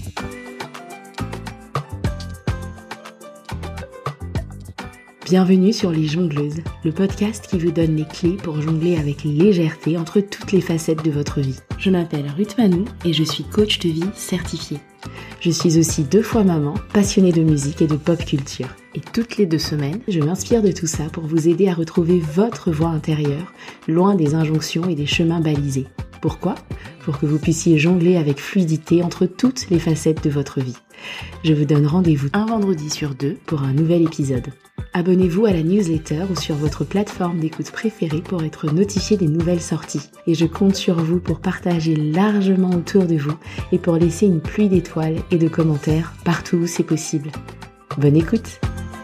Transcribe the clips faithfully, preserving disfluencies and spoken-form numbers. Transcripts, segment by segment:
Bienvenue sur Les Jongleuses, le podcast qui vous donne les clés pour jongler avec légèreté entre toutes les facettes de votre vie. Je m'appelle Ruth Manou et je suis coach de vie certifiée. Je suis aussi deux fois maman, passionnée de musique et de pop culture. Et toutes les deux semaines, je m'inspire de tout ça pour vous aider à retrouver votre voix intérieure, loin des injonctions et des chemins balisés. Pourquoi ? Pour que vous puissiez jongler avec fluidité entre toutes les facettes de votre vie. Je vous donne rendez-vous un vendredi sur deux pour un nouvel épisode. Abonnez-vous à la newsletter ou sur votre plateforme d'écoute préférée pour être notifié des nouvelles sorties. Et je compte sur vous pour partager largement autour de vous et pour laisser une pluie d'étoiles et de commentaires partout où c'est possible. Bonne écoute!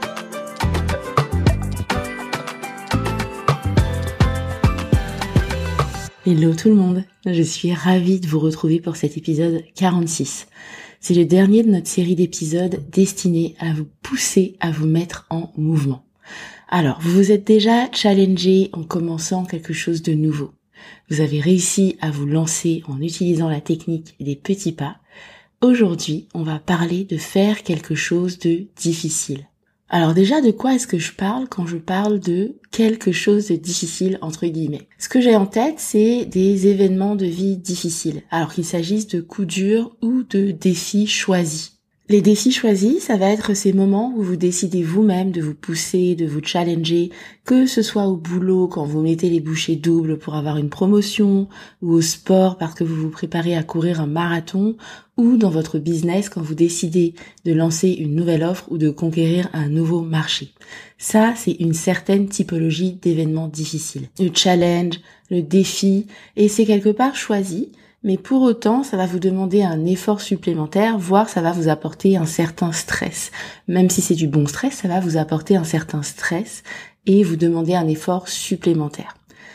Hello tout le monde, je suis ravie de vous retrouver pour cet épisode quarante-six. C'est le dernier de notre série d'épisodes destinés à vous pousser à vous mettre en mouvement. Alors, vous vous êtes déjà challengé en commençant quelque chose de nouveau. Vous avez réussi à vous lancer en utilisant la technique des petits pas. Aujourd'hui, on va parler de faire quelque chose de difficile. Alors déjà, de quoi est-ce que je parle quand je parle de quelque chose de difficile entre guillemets ? Ce que j'ai en tête, c'est des événements de vie difficiles, alors qu'il s'agisse de coups durs ou de défis choisis. Les défis choisis, ça va être ces moments où vous décidez vous-même de vous pousser, de vous challenger, que ce soit au boulot quand vous mettez les bouchées doubles pour avoir une promotion, ou au sport parce que vous vous préparez à courir un marathon, ou dans votre business quand vous décidez de lancer une nouvelle offre ou de conquérir un nouveau marché. Ça, c'est une certaine typologie d'événements difficiles. Le challenge, le défi, et c'est quelque part choisi. Mais pour autant, ça va vous demander un effort supplémentaire, voire ça va vous apporter un certain stress. Même si c'est du bon stress, ça va vous apporter un certain stress et vous demander un effort supplémentaire.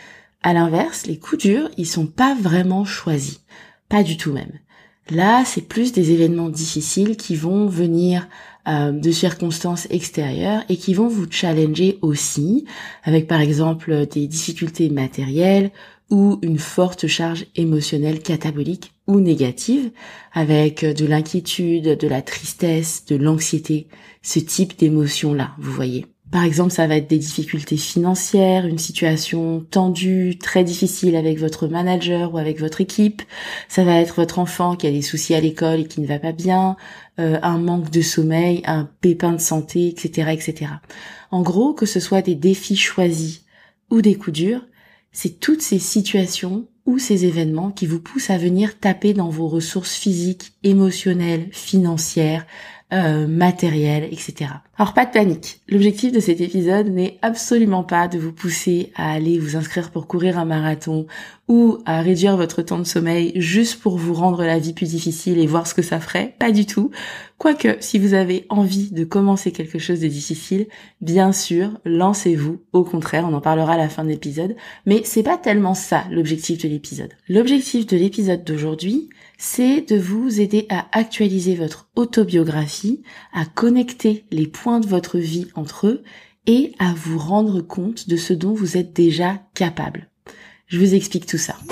À l'inverse, les coups durs, ils sont pas vraiment choisis. Pas du tout même. Là, c'est plus des événements difficiles qui vont venir euh, de circonstances extérieures et qui vont vous challenger aussi, avec par exemple des difficultés matérielles, ou une forte charge émotionnelle catabolique ou négative, avec de l'inquiétude, de la tristesse, de l'anxiété, ce type d'émotions-là, vous voyez. Par exemple, ça va être des difficultés financières, une situation tendue, très difficile avec votre manager ou avec votre équipe. Ça va être votre enfant qui a des soucis à l'école et qui ne va pas bien, euh, un manque de sommeil, un pépin de santé, et cetera, et cetera. En gros, que ce soit des défis choisis ou des coups durs, c'est toutes ces situations ou ces événements qui vous poussent à venir taper dans vos ressources physiques, émotionnelles, financières, euh, matérielles, et cetera. Alors pas de panique, l'objectif de cet épisode n'est absolument pas de vous pousser à aller vous inscrire pour courir un marathon ou à réduire votre temps de sommeil juste pour vous rendre la vie plus difficile et voir ce que ça ferait, pas du tout. Quoique, si vous avez envie de commencer quelque chose de difficile, bien sûr, lancez-vous. Au contraire, on en parlera à la fin de l'épisode. Mais c'est pas tellement ça l'objectif de l'épisode. L'objectif de l'épisode d'aujourd'hui, c'est de vous aider à actualiser votre autobiographie, à connecter les points de votre vie entre eux et à vous rendre compte de ce dont vous êtes déjà capable. Je vous explique tout ça.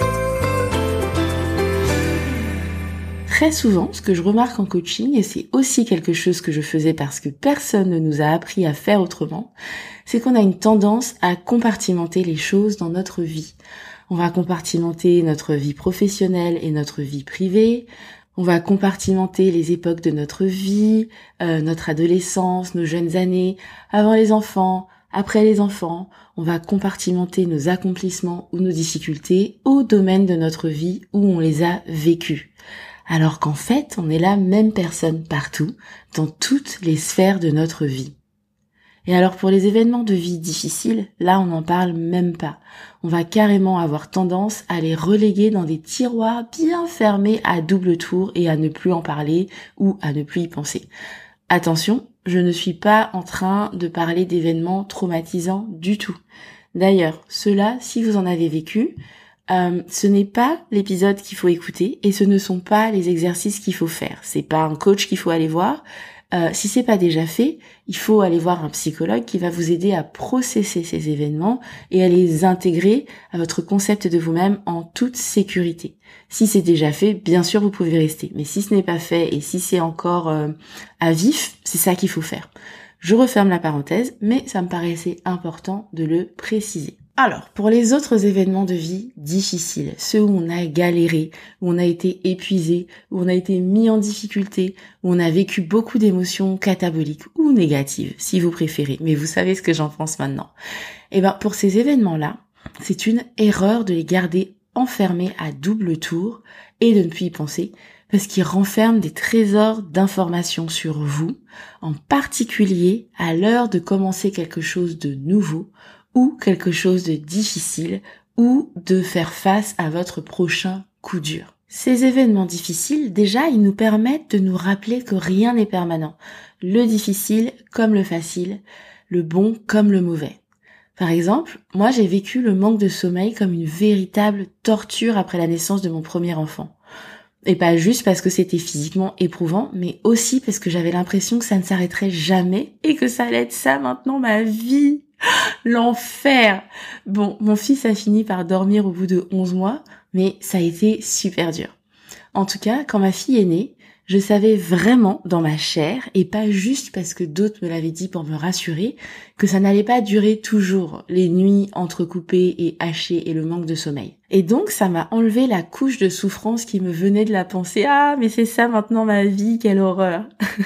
Très souvent, ce que je remarque en coaching, et c'est aussi quelque chose que je faisais parce que personne ne nous a appris à faire autrement, c'est qu'on a une tendance à compartimenter les choses dans notre vie. On va compartimenter notre vie professionnelle et notre vie privée. On va compartimenter les époques de notre vie, euh, notre adolescence, nos jeunes années, avant les enfants, après les enfants. On va compartimenter nos accomplissements ou nos difficultés au domaine de notre vie où on les a vécus. Alors qu'en fait, on est la même personne partout, dans toutes les sphères de notre vie. Et alors pour les événements de vie difficiles, là on n'en parle même pas. On va carrément avoir tendance à les reléguer dans des tiroirs bien fermés à double tour et à ne plus en parler ou à ne plus y penser. Attention, je ne suis pas en train de parler d'événements traumatisants du tout. D'ailleurs, ceux-là, si vous en avez vécu, euh, ce n'est pas l'épisode qu'il faut écouter et ce ne sont pas les exercices qu'il faut faire. C'est pas un coach qu'il faut aller voir. Euh, si c'est pas déjà fait, il faut aller voir un psychologue qui va vous aider à processer ces événements et à les intégrer à votre concept de vous-même en toute sécurité. Si c'est déjà fait, bien sûr, vous pouvez rester. Mais si ce n'est pas fait et si c'est encore euh, à vif, c'est ça qu'il faut faire. Je referme la parenthèse, mais ça me paraissait important de le préciser. Alors, pour les autres événements de vie difficiles, ceux où on a galéré, où on a été épuisé, où on a été mis en difficulté, où on a vécu beaucoup d'émotions cataboliques ou négatives, si vous préférez, mais vous savez ce que j'en pense maintenant. Et ben, pour ces événements-là, c'est une erreur de les garder enfermés à double tour et de ne plus y penser, parce qu'ils renferment des trésors d'informations sur vous, en particulier à l'heure de commencer quelque chose de nouveau, ou quelque chose de difficile, ou de faire face à votre prochain coup dur. Ces événements difficiles, déjà, ils nous permettent de nous rappeler que rien n'est permanent. Le difficile comme le facile, le bon comme le mauvais. Par exemple, moi j'ai vécu le manque de sommeil comme une véritable torture après la naissance de mon premier enfant. Et pas juste parce que c'était physiquement éprouvant, mais aussi parce que j'avais l'impression que ça ne s'arrêterait jamais et que ça allait être ça maintenant ma vie. L'enfer. Bon, mon fils a fini par dormir au bout de onze mois, mais ça a été super dur. En tout cas, quand ma fille est née, je savais vraiment dans ma chair, et pas juste parce que d'autres me l'avaient dit pour me rassurer, que ça n'allait pas durer toujours, les nuits entrecoupées et hachées et le manque de sommeil. Et donc, ça m'a enlevé la couche de souffrance qui me venait de la pensée « Ah, mais c'est ça maintenant ma vie, quelle horreur !»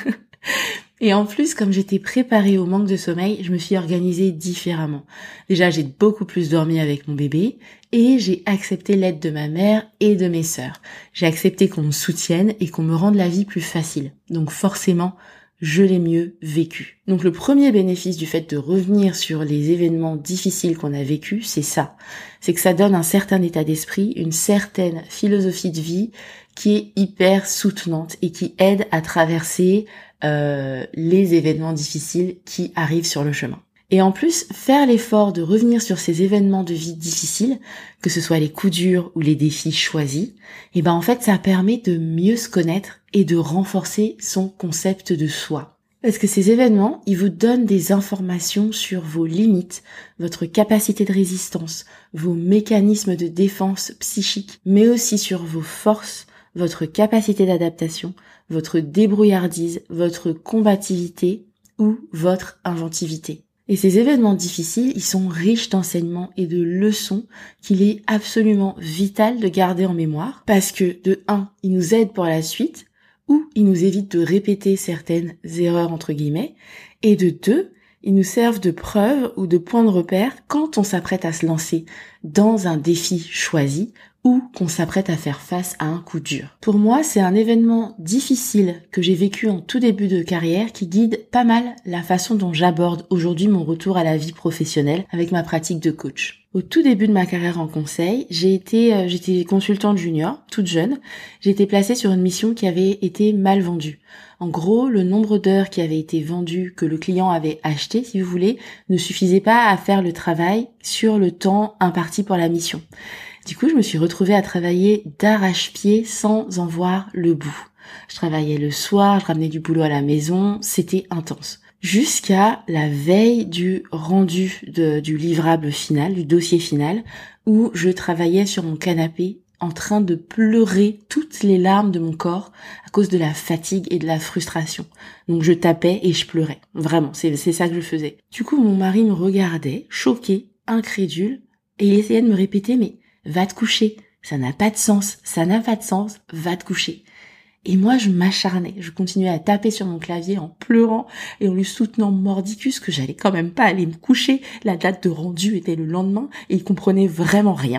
Et en plus, comme j'étais préparée au manque de sommeil, je me suis organisée différemment. Déjà, j'ai beaucoup plus dormi avec mon bébé et j'ai accepté l'aide de ma mère et de mes sœurs. J'ai accepté qu'on me soutienne et qu'on me rende la vie plus facile. Donc forcément, je l'ai mieux vécu. Donc le premier bénéfice du fait de revenir sur les événements difficiles qu'on a vécus, c'est ça. C'est que ça donne un certain état d'esprit, une certaine philosophie de vie qui est hyper soutenante et qui aide à traverser euh, les événements difficiles qui arrivent sur le chemin. Et en plus, faire l'effort de revenir sur ces événements de vie difficiles, que ce soit les coups durs ou les défis choisis, et ben en fait ça permet de mieux se connaître et de renforcer son concept de soi. Parce que ces événements, ils vous donnent des informations sur vos limites, votre capacité de résistance, vos mécanismes de défense psychique, mais aussi sur vos forces, votre capacité d'adaptation, votre débrouillardise, votre combativité ou votre inventivité. Et ces événements difficiles, ils sont riches d'enseignements et de leçons qu'il est absolument vital de garder en mémoire parce que, de un, ils nous aident pour la suite ou ils nous évitent de répéter certaines erreurs entre guillemets et de deux, ils nous servent de preuve ou de point de repère quand on s'apprête à se lancer dans un défi choisi ou qu'on s'apprête à faire face à un coup dur. Pour moi, c'est un événement difficile que j'ai vécu en tout début de carrière qui guide pas mal la façon dont j'aborde aujourd'hui mon retour à la vie professionnelle avec ma pratique de coach. Au tout début de ma carrière en conseil, j'ai été, euh, j'étais consultante junior, toute jeune. J'ai été placée sur une mission qui avait été mal vendue. En gros, le nombre d'heures qui avait été vendu, que le client avait acheté, si vous voulez, ne suffisait pas à faire le travail sur le temps imparti pour la mission. Du coup, je me suis retrouvée à travailler d'arrache-pied sans en voir le bout. Je travaillais le soir, je ramenais du boulot à la maison, c'était intense. Jusqu'à la veille du rendu de, du livrable final, du dossier final, où je travaillais sur mon canapé en train de pleurer toutes les larmes de mon corps à cause de la fatigue et de la frustration. Donc je tapais et je pleurais. Vraiment, c'est, c'est ça que je faisais. Du coup, mon mari me regardait, choqué, incrédule, et il essayait de me répéter « mais va te coucher, ça n'a pas de sens, ça n'a pas de sens, va te coucher ». Et moi, je m'acharnais, je continuais à taper sur mon clavier en pleurant et en lui soutenant mordicus que j'allais quand même pas aller me coucher. La date de rendu était le lendemain et il comprenait vraiment rien.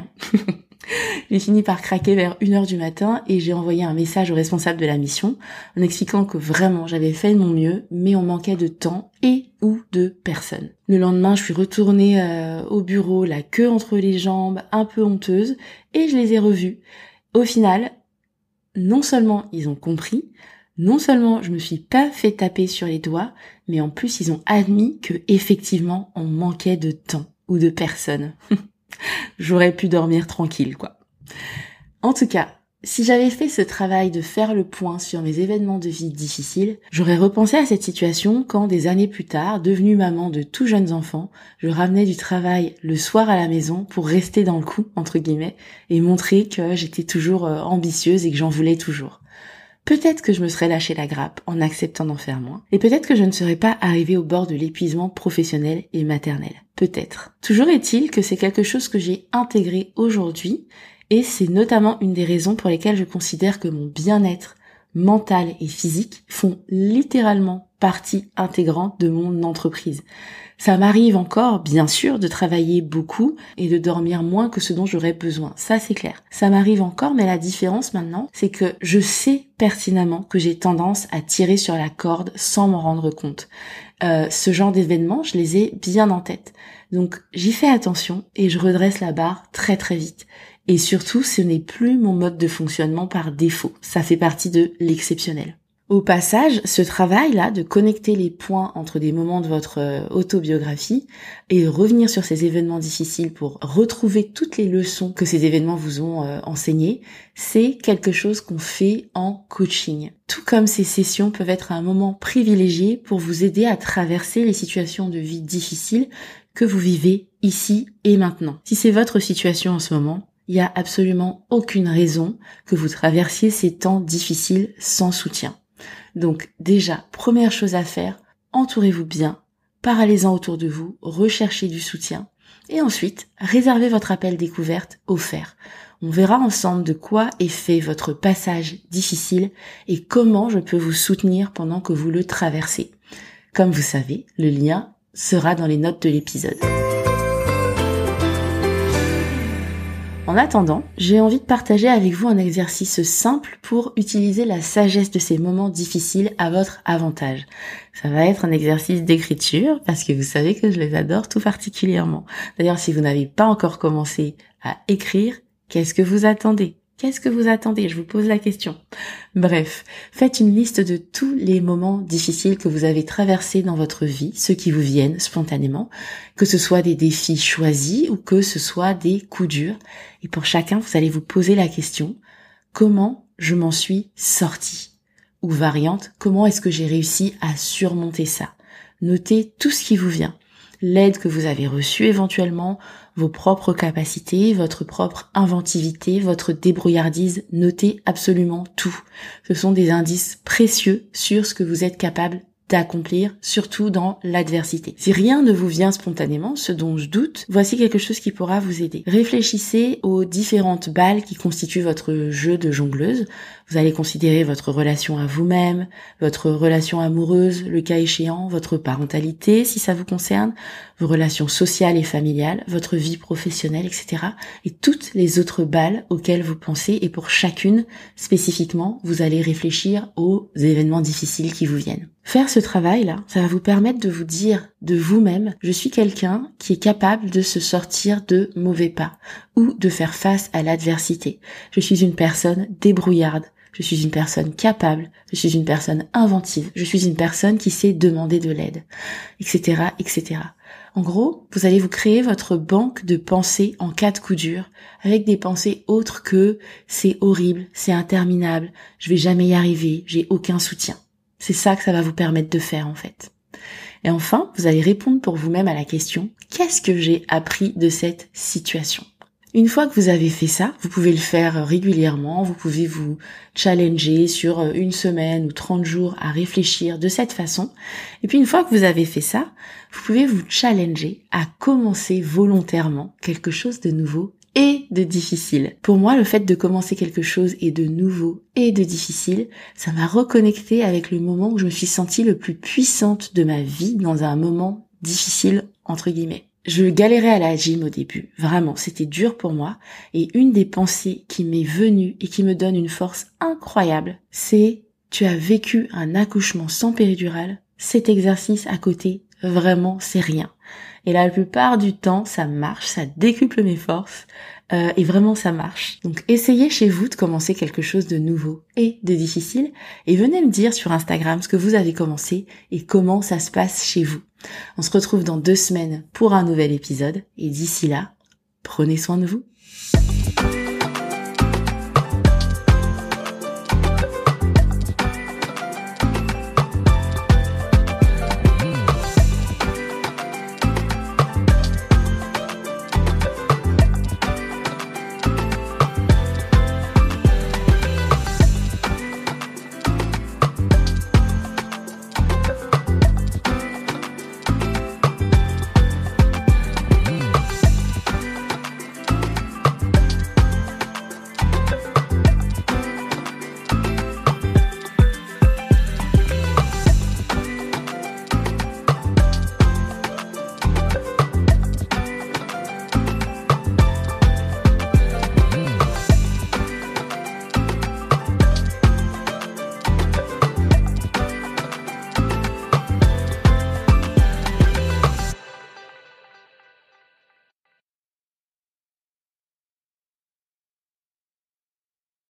J'ai fini par craquer vers une heure du matin et j'ai envoyé un message au responsable de la mission en expliquant que vraiment j'avais fait de mon mieux, mais on manquait de temps et ou de personnes. Le lendemain, je suis retournée euh, au bureau, la queue entre les jambes, un peu honteuse, et je les ai revus. Au final, non seulement ils ont compris, non seulement je me suis pas fait taper sur les doigts, mais en plus ils ont admis que effectivement on manquait de temps ou de personnes. J'aurais pu dormir tranquille, quoi. En tout cas, Si j'avais fait ce travail de faire le point sur mes événements de vie difficiles, j'aurais repensé à cette situation quand des années plus tard, devenue maman de tout jeunes enfants, je ramenais du travail le soir à la maison pour rester dans le coup, entre guillemets, et montrer que j'étais toujours ambitieuse et que j'en voulais toujours. Peut-être que je me serais lâché la grappe en acceptant d'en faire moins, et peut-être que je ne serais pas arrivée au bord de l'épuisement professionnel et maternel. Peut-être. Toujours est-il que c'est quelque chose que j'ai intégré aujourd'hui, et c'est notamment une des raisons pour lesquelles je considère que mon bien-être mental et physique font littéralement partie intégrante de mon entreprise. Ça m'arrive encore, bien sûr, de travailler beaucoup et de dormir moins que ce dont j'aurais besoin. Ça, c'est clair. Ça m'arrive encore, mais la différence maintenant, c'est que je sais pertinemment que j'ai tendance à tirer sur la corde sans m'en rendre compte. Euh, ce genre d'événements, je les ai bien en tête. Donc, j'y fais attention et je redresse la barre très très vite. Et surtout, ce n'est plus mon mode de fonctionnement par défaut. Ça fait partie de l'exceptionnel. Au passage, ce travail-là de connecter les points entre des moments de votre euh, autobiographie et de revenir sur ces événements difficiles pour retrouver toutes les leçons que ces événements vous ont euh, enseignées, c'est quelque chose qu'on fait en coaching. Tout comme ces sessions peuvent être un moment privilégié pour vous aider à traverser les situations de vie difficiles que vous vivez ici et maintenant. Si c'est votre situation en ce moment, il n'y a absolument aucune raison que vous traversiez ces temps difficiles sans soutien. Donc déjà, première chose à faire, entourez-vous bien, parlez-en autour de vous, recherchez du soutien et ensuite, réservez votre appel découverte offert. On verra ensemble de quoi est fait votre passage difficile et comment je peux vous soutenir pendant que vous le traversez. Comme vous savez, le lien sera dans les notes de l'épisode. En attendant, j'ai envie de partager avec vous un exercice simple pour utiliser la sagesse de ces moments difficiles à votre avantage. Ça va être un exercice d'écriture parce que vous savez que je les adore tout particulièrement. D'ailleurs, si vous n'avez pas encore commencé à écrire, qu'est-ce que vous attendez ? Qu'est-ce que vous attendez ? Je vous pose la question. Bref, faites une liste de tous les moments difficiles que vous avez traversés dans votre vie, ceux qui vous viennent spontanément, que ce soit des défis choisis ou que ce soit des coups durs. Et pour chacun, vous allez vous poser la question, comment je m'en suis sortie ? Ou variante, comment est-ce que j'ai réussi à surmonter ça ? Notez tout ce qui vous vient. L'aide que vous avez reçue éventuellement, vos propres capacités, votre propre inventivité, votre débrouillardise, notez absolument tout. Ce sont des indices précieux sur ce que vous êtes capable d'accomplir, surtout dans l'adversité. Si rien ne vous vient spontanément, ce dont je doute, voici quelque chose qui pourra vous aider. Réfléchissez aux différentes balles qui constituent votre jeu de jongleuse. Vous allez considérer votre relation à vous-même, votre relation amoureuse, le cas échéant, votre parentalité, si ça vous concerne, vos relations sociales et familiales, votre vie professionnelle, et cetera. Et toutes les autres balles auxquelles vous pensez. Et pour chacune, spécifiquement, vous allez réfléchir aux événements difficiles qui vous viennent. Faire ce travail-là, ça va vous permettre de vous dire de vous-même, je suis quelqu'un qui est capable de se sortir de mauvais pas ou de faire face à l'adversité. Je suis une personne débrouillarde. Je suis une personne capable, je suis une personne inventive, je suis une personne qui sait demander de l'aide, et cetera, et cetera. En gros, vous allez vous créer votre banque de pensées en cas de coup dur, avec des pensées autres que c'est horrible, c'est interminable, je vais jamais y arriver, j'ai aucun soutien. C'est ça que ça va vous permettre de faire en fait. Et enfin, vous allez répondre pour vous-même à la question, qu'est-ce que j'ai appris de cette situation ? Une fois que vous avez fait ça, vous pouvez le faire régulièrement, vous pouvez vous challenger sur une semaine ou trente jours à réfléchir de cette façon. Et puis une fois que vous avez fait ça, vous pouvez vous challenger à commencer volontairement quelque chose de nouveau et de difficile. Pour moi, le fait de commencer quelque chose et de nouveau et de difficile, ça m'a reconnecté avec le moment où je me suis sentie le plus puissante de ma vie dans un moment difficile, entre guillemets. Je galérais à la gym au début, vraiment, c'était dur pour moi. Et une des pensées qui m'est venue et qui me donne une force incroyable, c'est « tu as vécu un accouchement sans péridurale, cet exercice à côté, vraiment, c'est rien ». Et la plupart du temps, ça marche, ça décuple mes forces euh, et vraiment ça marche. Donc essayez chez vous de commencer quelque chose de nouveau et de difficile et venez me dire sur Instagram ce que vous avez commencé et comment ça se passe chez vous. On se retrouve dans deux semaines pour un nouvel épisode et d'ici là, prenez soin de vous.